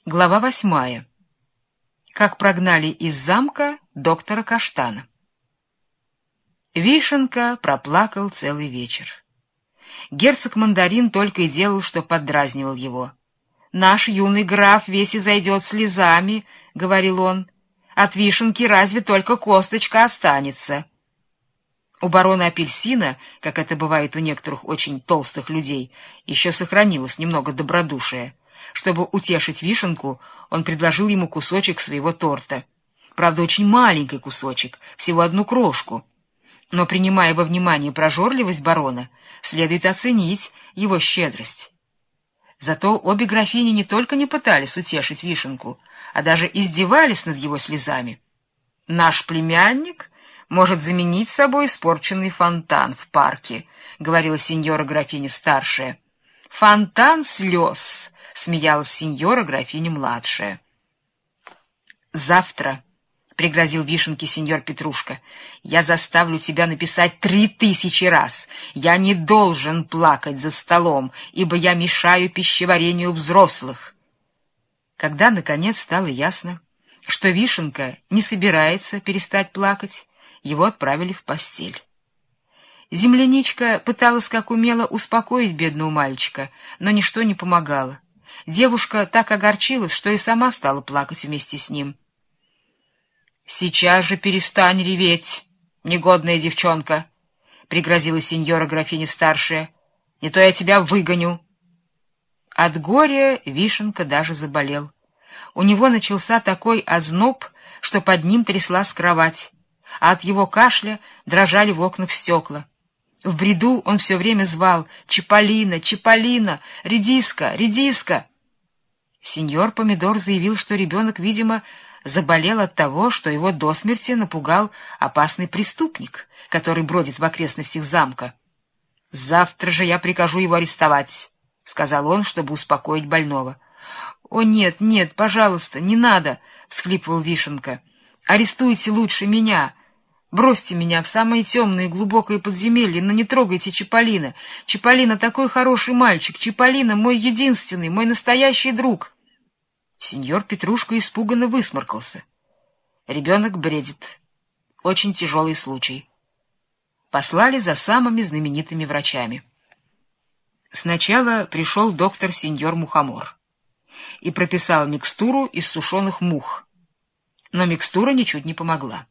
Глава 8. Как прогнали из замка доктора Каштана. Вишенка проплакал целый вечер. Герцог Мандарин только и делал, что поддразнивал его. «Наш юный граф весь изойдет слезами», — говорил он. «От Вишенки разве только косточка останется». У барона Апельсина, как это бывает у некоторых очень толстых людей, еще сохранилось немного добродушия. Чтобы утешить Вишенку, он предложил ему кусочек своего торта. Правда, очень маленький кусочек, всего одну крошку. Но, принимая во внимание прожорливость барона, следует оценить его щедрость. Зато обе графини не только не пытались утешить Вишенку, а даже издевались над его слезами. «Наш племянник может заменить собой испорченный фонтан в парке», — говорила сеньора графиня старшая. «Фонтан слез», — смеялась сеньора графиня младшая. «Завтра», — пригрозил Вишенке сеньор Петрушка, — «я заставлю тебя написать 3000 раз. Я не должен плакать за столом, ибо я мешаю пищеварению взрослых». Когда, наконец, стало ясно, что Вишенка не собирается перестать плакать, его отправили в постель. Земляничка пыталась как умела успокоить бедного мальчика, но ничто не помогало. Девушка так огорчилась, что и сама стала плакать вместе с ним. «Сейчас же перестань реветь, негодная девчонка», — пригрозила сеньора графиня старшая. «Не то я тебя выгоню». От горя Вишенка даже заболел. У него начался такой озноб, что под ним тряслась кровать, а от его кашля дрожали в окнах стекла. В бреду он все время звал: «Чиполлино, Чиполлино, редиска, редиска!» Сеньор Помидор заявил, что ребенок, видимо, заболел от того, что его до смерти напугал опасный преступник, который бродит в окрестностях замка. «Завтра же я прикажу его арестовать», — сказал он, чтобы успокоить больного. «О, нет, нет, пожалуйста, не надо», — всхлипывал Вишенка. «Арестуйте лучше меня. Бросьте меня в самое темное и глубокое подземелье, но не трогайте Чиполлино. Чиполлино такой хороший мальчик. Чиполлино мой единственный, мой настоящий друг». Сеньор Петрушка испуганно высморкался. Ребенок бредит. Очень тяжелый случай. Послали за самыми знаменитыми врачами. Сначала пришел доктор сеньор Мухомор и прописал микстуру из сушеных мух. Но микстура ничуть не помогла.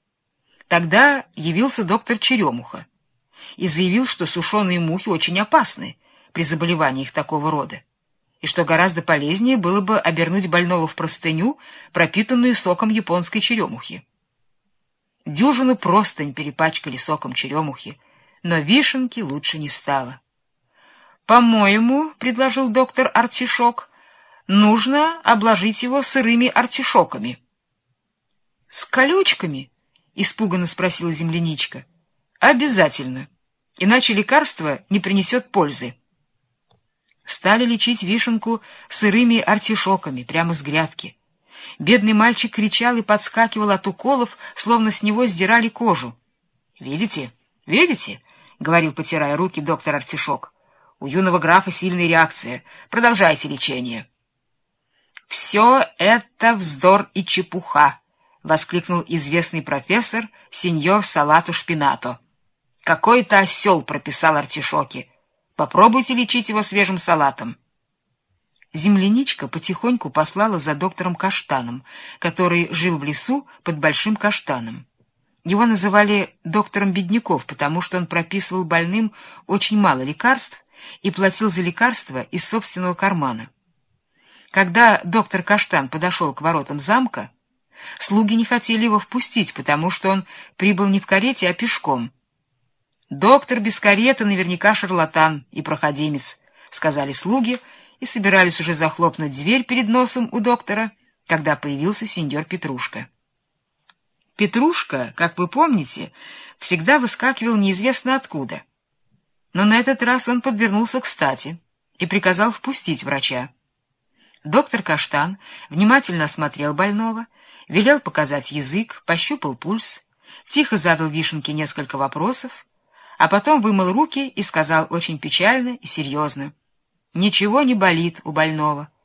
Тогда явился доктор Черемуха и заявил, что сушеные мухи очень опасны при заболеваниях такого рода, и что гораздо полезнее было бы обернуть больного в простыню, пропитанную соком японской черемухи. Дюжину простынь перепачкали соком черемухи, но Вишенки лучше не стало. «По-моему, — предложил доктор Артишок, — нужно обложить его сырыми артишоками». «С колючками?» — испуганно спросила земляничка. «Обязательно, иначе лекарство не принесет пользы». Стали лечить Вишенку сырыми артишоками прямо с грядки. Бедный мальчик кричал и подскакивал от уколов, словно с него сдирали кожу. «Видите, видите?» — говорил, потирая руки, доктор Артишок. «У юного графа сильная реакция. Продолжайте лечение». «Все это вздор и чепуха!» — воскликнул известный профессор сеньор Салату Шпинато. «Какой-то осел прописал артишоки. Попробуйте лечить его свежим салатом». Земляничка потихоньку послала за доктором Каштаном, который жил в лесу под Большим Каштаном. Его называли доктором бедняков, потому что он прописывал больным очень мало лекарств и платил за лекарства из собственного кармана. Когда доктор Каштан подошел к воротам замка, слуги не хотели его впустить, потому что он прибыл не в карете, а пешком. «Доктор без кареты наверняка шарлатан и проходимец», — сказали слуги, и собирались уже захлопнуть дверь перед носом у доктора, когда появился сеньор Петрушка. Петрушка, как вы помните, всегда выскакивал неизвестно откуда. Но на этот раз он подвернулся кстати и приказал впустить врача. Доктор Каштан внимательно осмотрел больного, велел показать язык, пощупал пульс, тихо задал Вишенке несколько вопросов, а потом вымыл руки и сказал очень печально и серьезно: «Ничего не болит у больного.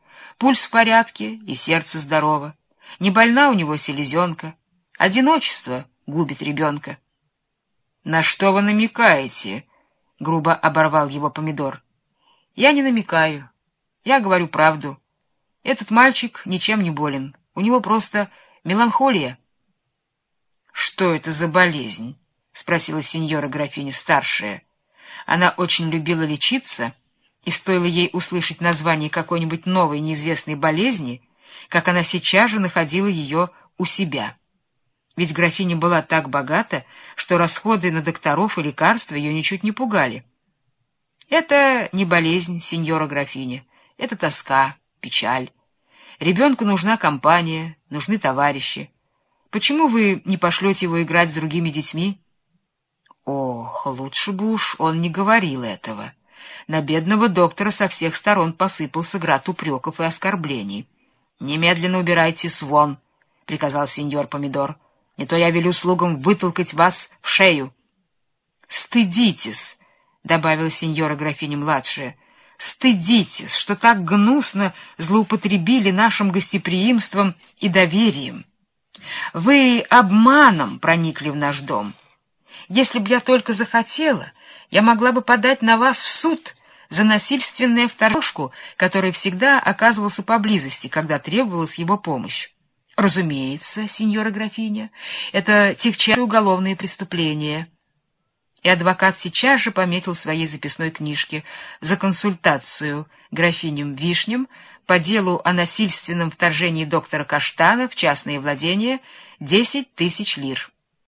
Пульс в порядке, и сердце здорово. Не больна у него селезенка. Одиночество губит ребенка. — На что вы намекаете? — грубо оборвал его Помидор. — Я не намекаю. Я говорю правду. Этот мальчик ничем не болен. У него просто меланхолия. — Что это за болезнь? — спросила сеньора графиня старшая. Она очень любила лечиться, и стоило ей услышать название какой-нибудь новой неизвестной болезни, как она сейчас же находила ее у себя. Ведь графиня была так богата, что расходы на докторов и лекарства ее ничуть не пугали. Это не болезнь, сеньора графиня, это тоска, печаль. Ребенку нужна компания, нужны товарищи. Почему вы не пошлете его играть с другими детьми? Ох, лучше бы уж он не говорил этого. На бедного доктора со всех сторон посыпался град упреков и оскорблений. — Немедленно убирайтесь вон, — приказал сеньор Помидор. — Не то я велю слугам вытолкать вас в шею. — Стыдитесь, — добавила сеньора графиня-младшая, — стыдитесь, что так гнусно злоупотребили нашим гостеприимством и доверием. Вы обманом проникли в наш дом. Если б я только захотела, я могла бы подать на вас в суд за насильственное вторжку, который всегда оказывался поблизости, когда требовалась его помощь. Разумеется, сеньора графиня, это тягчайшие уголовные преступления. И адвокат сейчас же пометил в своей записной книжке за консультацию графиням Вишням по делу о насильственном вторжении доктора Каштана в частные владения 10 000 лир.